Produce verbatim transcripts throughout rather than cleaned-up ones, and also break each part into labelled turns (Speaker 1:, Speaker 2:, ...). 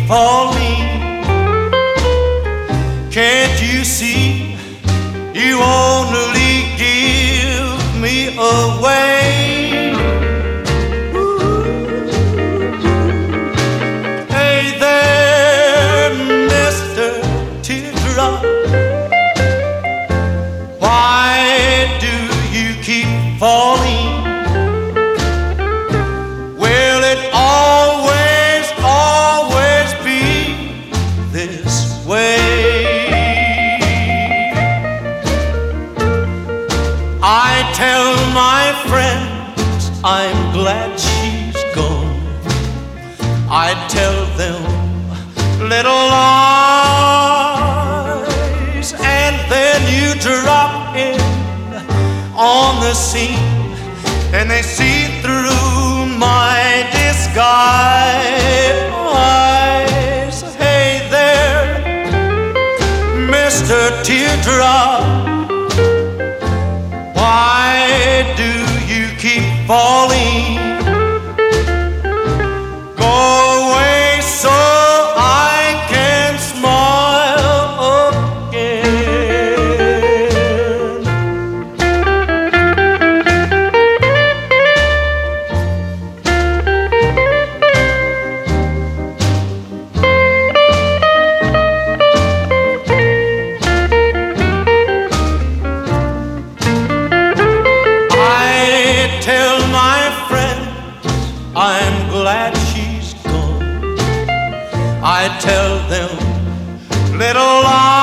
Speaker 1: falling. Can't you see you only give me away? Ooh. Hey there, Mister Teardrop, why do you keep falling? Will it always, always be this way? I tell my friends I'm glad she's gone. I tell them little lies, and then you drop in on the scene, and they see through my disguise. Hey there, Mister Teardrop, why do you keep falling? Go away so I can smile again. Tell my friend I'm glad she's gone. I tell them little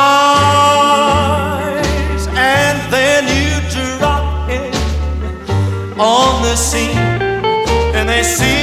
Speaker 1: lies, and then you drop in on the scene, and they see